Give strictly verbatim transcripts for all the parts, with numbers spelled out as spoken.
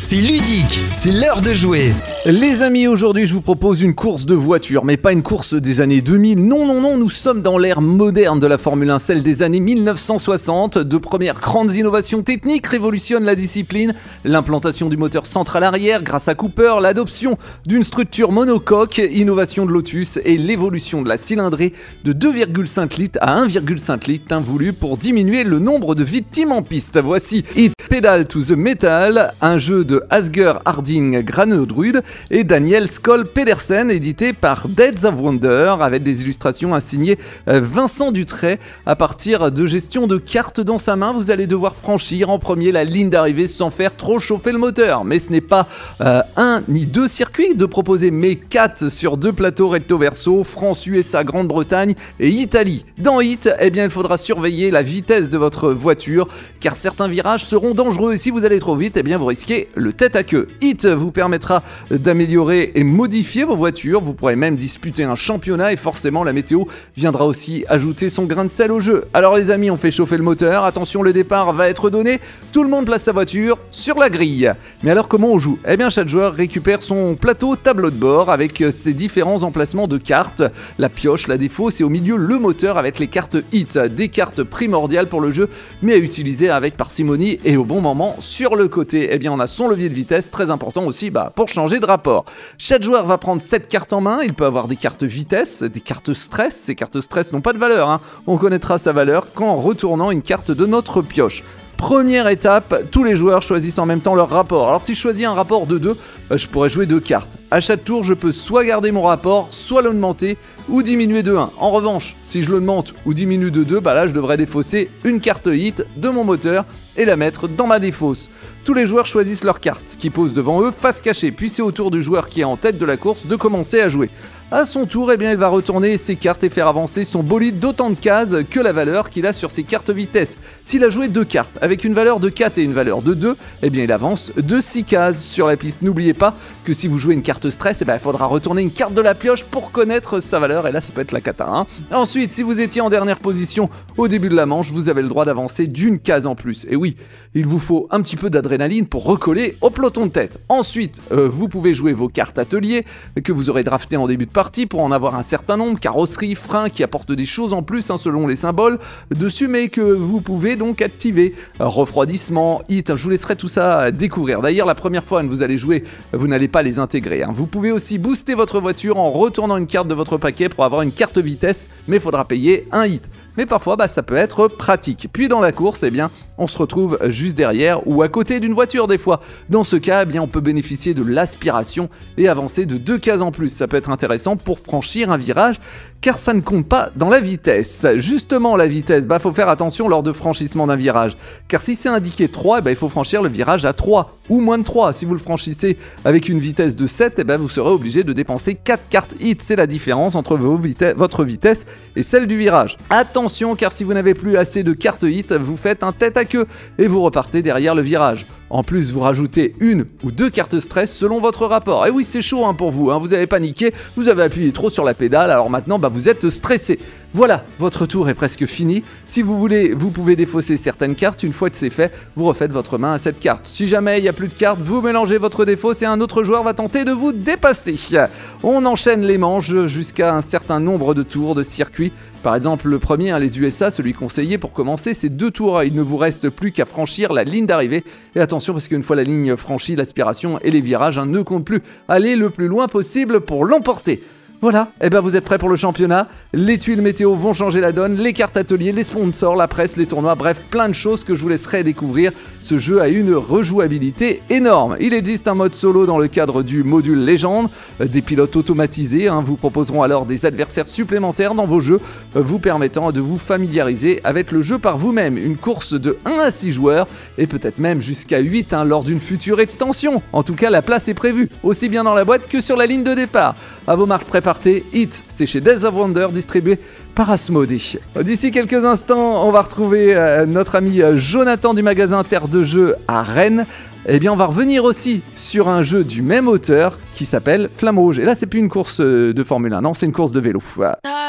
c'est ludique, c'est l'heure de jouer. Les amis, aujourd'hui je vous propose une course de voiture, mais pas une course des années deux mille. Non, non, non, nous sommes dans l'ère moderne de la Formule un, celle des années mille neuf cent soixante. De premières grandes innovations techniques révolutionnent la discipline. L'implantation du moteur central arrière grâce à Cooper, l'adoption d'une structure monocoque, innovation de Lotus et l'évolution de la cylindrée de deux virgule cinq litres à un virgule cinq litres, voulu pour diminuer le nombre de victimes en piste. Voici Hit Pedal to the Metal, un jeu de Asger Harding Granerud et Daniel Skoll Pedersen, édité par Days of Wonder, avec des illustrations signées Vincent Dutray. À partir de gestion de cartes dans sa main, vous allez devoir franchir en premier la ligne d'arrivée sans faire trop chauffer le moteur. Mais ce n'est pas euh, un ni deux circuits de proposer, mais quatre sur deux plateaux recto verso, France, U S A, Grande-Bretagne et Italie. Dans Hit, eh bien, il faudra surveiller la vitesse de votre voiture, car certains virages seront dangereux et si vous allez trop vite, eh bien, vous risquez le tête à queue. Hit vous permettra d'améliorer et modifier vos voitures, vous pourrez même disputer un championnat et forcément la météo viendra aussi ajouter son grain de sel au jeu. Alors les amis, on fait chauffer le moteur, attention, le départ va être donné, tout le monde place sa voiture sur la grille. Mais alors comment on joue ? Eh bien, chaque joueur récupère son plateau tableau de bord avec ses différents emplacements de cartes, la pioche, la défausse et au milieu le moteur avec les cartes Hit, des cartes primordiales pour le jeu mais à utiliser avec parcimonie et au bon moment. Sur le côté, eh bien, on a son levier de vitesse, très important aussi bah, pour changer de rapport. Chaque joueur va prendre sept cartes en main, il peut avoir des cartes vitesse, des cartes stress, ces cartes stress n'ont pas de valeur, hein. On connaîtra sa valeur qu'en retournant une carte de notre pioche. Première étape, tous les joueurs choisissent en même temps leur rapport. Alors si je choisis un rapport de deux, je pourrais jouer deux cartes. À chaque tour, je peux soit garder mon rapport, soit l'augmenter ou diminuer de un. En revanche, si je l'augmente ou diminue de deux, bah là je devrais défausser une carte Hit de mon moteur et la mettre dans ma défausse. Tous les joueurs choisissent leur carte, qui pose devant eux face cachée, puis c'est au tour du joueur qui est en tête de la course de commencer à jouer. À son tour, eh bien, il va retourner ses cartes et faire avancer son bolide d'autant de cases que la valeur qu'il a sur ses cartes vitesse. S'il a joué deux cartes avec une valeur de quatre et une valeur de deux, eh bien, il avance de six cases sur la piste. N'oubliez pas que si vous jouez une carte stress, eh bien, il faudra retourner une carte de la pioche pour connaître sa valeur, et là ça peut être la cata. Hein. Ensuite, si vous étiez en dernière position au début de la manche, vous avez le droit d'avancer d'une case en plus. Et oui, il vous faut un petit peu d'adrénaline pour recoller au peloton de tête. Ensuite, euh, vous pouvez jouer vos cartes atelier que vous aurez draftées en début de partie pour en avoir un certain nombre, carrosserie, frein qui apportent des choses en plus hein, selon les symboles dessus, mais que vous pouvez donc activer. Refroidissement, Hit, je vous laisserai tout ça découvrir. D'ailleurs, la première fois que vous allez jouer, vous n'allez pas les intégrer. Hein. Vous pouvez aussi booster votre voiture en retournant une carte de votre paquet pour avoir une carte vitesse, mais il faudra payer un Hit. Mais parfois, bah, ça peut être pratique. Puis dans la course, eh bien, on se retrouve juste derrière ou à côté d'une voiture des fois. Dans ce cas, eh bien, on peut bénéficier de l'aspiration et avancer de deux cases en plus. Ça peut être intéressant pour franchir un virage, car ça ne compte pas dans la vitesse. Justement, la vitesse, bah, faut faire attention lors de franchissement d'un virage. Car si c'est indiqué trois, eh ben, il faut franchir le virage à trois ou moins de trois. Si vous le franchissez avec une vitesse de sept, eh ben, vous serez obligé de dépenser quatre cartes Hit. C'est la différence entre vos vite- votre vitesse et celle du virage. Attention, car si vous n'avez plus assez de cartes Hit, vous faites un tête à queue et vous repartez derrière le virage. En plus, vous rajoutez une ou deux cartes stress selon votre rapport. Et oui, c'est chaud hein, pour vous, hein. Vous avez paniqué, vous avez appuyé trop sur la pédale, alors maintenant bah, vous êtes stressé. Voilà, votre tour est presque fini. Si vous voulez, vous pouvez défausser certaines cartes. Une fois que c'est fait, vous refaites votre main à cette carte. Si jamais il n'y a plus de cartes, vous mélangez votre défausse et un autre joueur va tenter de vous dépasser. On enchaîne les manches jusqu'à un certain nombre de tours de circuit. Par exemple, le premier, hein, les U S A, celui conseillé pour commencer, c'est deux tours. Il ne vous reste plus qu'à franchir la ligne d'arrivée. Et attention, parce qu'une fois la ligne franchie, l'aspiration et les virages hein, ne comptent plus. Allez le plus loin possible pour l'emporter. Voilà, et eh ben vous êtes prêts pour le championnat. Les tuiles météo vont changer la donne, les cartes ateliers, les sponsors, la presse, les tournois, bref, plein de choses que je vous laisserai découvrir. Ce jeu a une rejouabilité énorme. Il existe un mode solo dans le cadre du module légende. Des pilotes automatisés hein, vous proposeront alors des adversaires supplémentaires dans vos jeux, vous permettant de vous familiariser avec le jeu par vous-même. Une course de un à six joueurs et peut-être même jusqu'à huit hein, lors d'une future extension. En tout cas, la place est prévue, aussi bien dans la boîte que sur la ligne de départ. À vos marques préparées. Hit, c'est chez Days of Wonder, distribué par Asmodee. D'ici quelques instants, on va retrouver euh, notre ami Jonathan du magasin Terre de Jeux à Rennes. Eh bien, on va revenir aussi sur un jeu du même auteur qui s'appelle Flamme Rouge. Et là, c'est plus une course de Formule un, non, c'est une course de vélo. Voilà.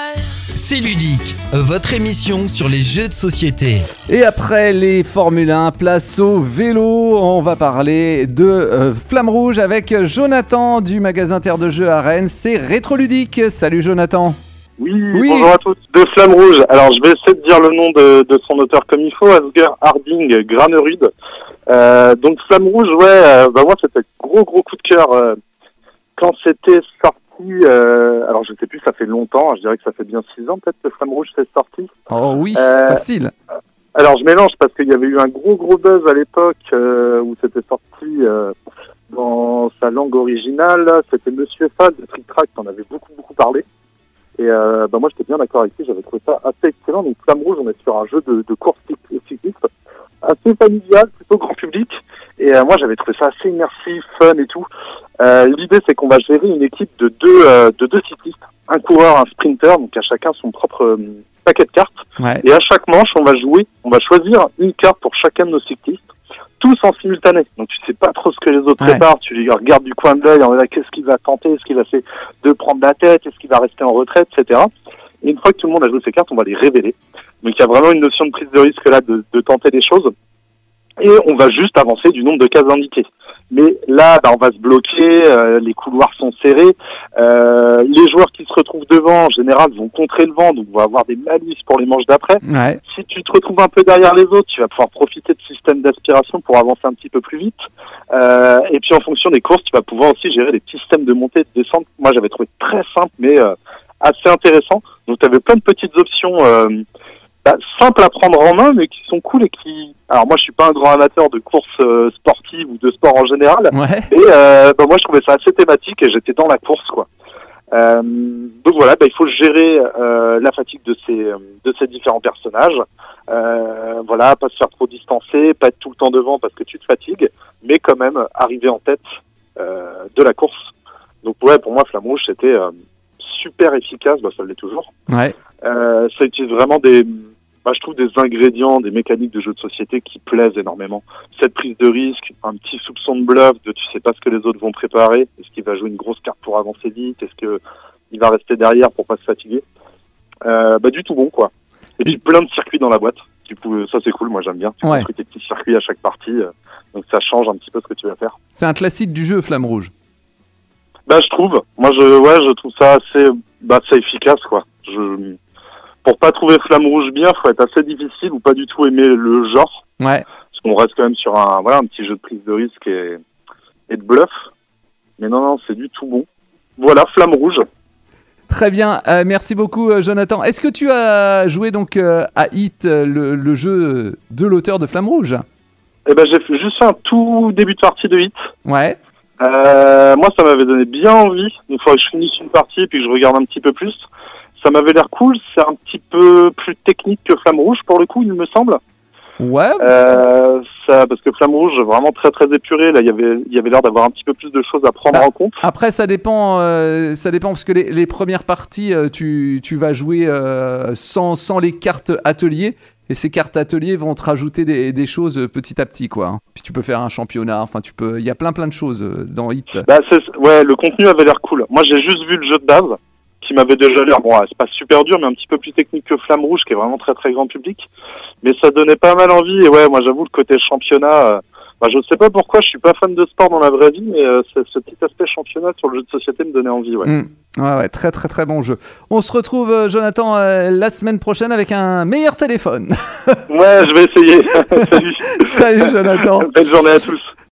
C'est ludique, votre émission sur les jeux de société. Et après les Formule un, place au vélo. On va parler de euh, Flamme Rouge avec Jonathan du magasin Terre de Jeux à Rennes. C'est Rétroludique. Salut Jonathan. Oui, oui, bonjour à tous. De Flamme Rouge. Alors, je vais essayer de dire le nom de, de son auteur comme il faut, Asger Harding Granerud. Euh, donc, Flamme Rouge, ouais, euh, bah moi, c'était gros, gros coup de cœur euh, quand c'était sorti. Euh, alors, je sais plus, ça fait longtemps. Je dirais que ça fait bien six ans, peut-être, que Flamme Rouge s'est sorti. Oh oui, euh, facile. Alors, je mélange parce qu'il y avait eu un gros, gros buzz à l'époque euh, où c'était sorti euh, dans sa langue originale. C'était Monsieur Fall de Trick Track qui en avait beaucoup, beaucoup parlé. Et euh, bah moi j'étais bien d'accord avec lui, j'avais trouvé ça assez excellent. Donc Flamme Rouge, on est sur un jeu de, de course cycliste assez familial, plutôt grand public. Et euh, moi j'avais trouvé ça assez immersif, fun et tout. Euh, l'idée c'est qu'on va gérer une équipe de deux euh, de deux cyclistes, un coureur, un sprinter, donc à chacun son propre euh, paquet de cartes. Ouais. Et à chaque manche on va jouer, on va choisir une carte pour chacun de nos cyclistes, tous en simultané. Donc tu sais pas trop ce que les autres ouais. préparent, tu les regardes du coin de l'œil, en qu'est-ce qu'il va tenter, est-ce qu'il va essayer de prendre la tête, est-ce qu'il va rester en retraite, et cetera. Et une fois que tout le monde a joué ses cartes, on va les révéler. Donc il y a vraiment une notion de prise de risque là, de, de tenter des choses. Et on va juste avancer du nombre de cases indiquées. Mais là, bah, on va se bloquer, euh, les couloirs sont serrés, euh, les joueurs qui se retrouvent devant, en général, vont contrer le vent, donc on va avoir des malus pour les manches d'après. Ouais. Si tu te retrouves un peu derrière les autres, tu vas pouvoir profiter de systèmes d'aspiration pour avancer un petit peu plus vite. Euh, et puis en fonction des courses, tu vas pouvoir aussi gérer des systèmes de montée et de descente. Moi, j'avais trouvé très simple, mais euh, assez intéressant. Donc tu avais plein de petites options euh, bah, simples à prendre en main, mais qui sont cool et qui... Alors moi, je suis pas un grand amateur de courses euh, sportives ou de sport en général. Ouais. Et euh, bah, moi, je trouvais ça assez thématique et j'étais dans la course, quoi. Euh, donc voilà, bah, il faut gérer euh, la fatigue de ces de ces différents personnages. Euh, voilà, pas se faire trop distancer, pas être tout le temps devant parce que tu te fatigues, mais quand même arriver en tête euh, de la course. Donc ouais, pour moi, Flamme Rouge, c'était euh, super efficace, bah, ça l'est toujours. Ouais. Euh, ça utilise vraiment des, bah, je trouve des ingrédients, des mécaniques de jeu de société qui plaisent énormément. Cette prise de risque, un petit soupçon de bluff, de tu sais pas ce que les autres vont préparer. Est-ce qu'il va jouer une grosse carte pour avancer vite? Est-ce que il va rester derrière pour pas se fatiguer? Euh, bah du tout bon, quoi. Et puis plein de circuits dans la boîte. Du coup, ça c'est cool, moi j'aime bien. Tu ouais. construis tes petits circuits à chaque partie, euh, donc ça change un petit peu ce que tu vas faire. C'est un classique du jeu, Flamme Rouge. Bah je trouve. Moi je, ouais, je trouve ça assez, bah c'est efficace, quoi. Je Pour pas trouver Flamme Rouge bien, faut être assez difficile ou pas du tout aimer le genre. Ouais. Parce qu'on reste quand même sur un, voilà, un petit jeu de prise de risque et, et de bluff. Mais non, non, c'est du tout bon. Voilà, Flamme Rouge. Très bien, euh, merci beaucoup euh, Jonathan. Est-ce que tu as joué donc euh, à Hit, euh, le, le jeu de l'auteur de Flamme Rouge? Eh ben j'ai fait juste fait un tout début de partie de Hit. Ouais. Euh, moi, ça m'avait donné bien envie. Une fois que je finisse une partie et puis que je regarde un petit peu plus. Ça m'avait l'air cool, c'est un petit peu plus technique que Flamme Rouge pour le coup, il me semble. Ouais. Euh, ça, parce que Flamme Rouge, vraiment très très épuré, là il y avait, il y avait l'air d'avoir un petit peu plus de choses à prendre bah, en compte. Après ça dépend, euh, ça dépend parce que les, les premières parties, euh, tu, tu vas jouer euh, sans, sans les cartes ateliers. Et ces cartes ateliers vont te rajouter des, des choses petit à petit, quoi. Puis tu peux faire un championnat, enfin tu peux, il y a plein plein de choses dans Hit. Bah c'est, ouais, le contenu avait l'air cool. Moi j'ai juste vu le jeu de base, qui m'avait déjà l'air, bon, c'est pas super dur, mais un petit peu plus technique que Flamme Rouge, qui est vraiment très très grand public. Mais ça donnait pas mal envie, et ouais, moi j'avoue, le côté championnat, euh, bah, je ne sais pas pourquoi, je suis pas fan de sport dans la vraie vie, mais euh, ce, ce petit aspect championnat sur le jeu de société me donnait envie, ouais. Mmh. Ouais, ouais, très très très bon jeu. On se retrouve, euh, Jonathan, euh, la semaine prochaine avec un meilleur téléphone. Ouais, je vais essayer. Salut. Salut, Jonathan. Belle journée à tous.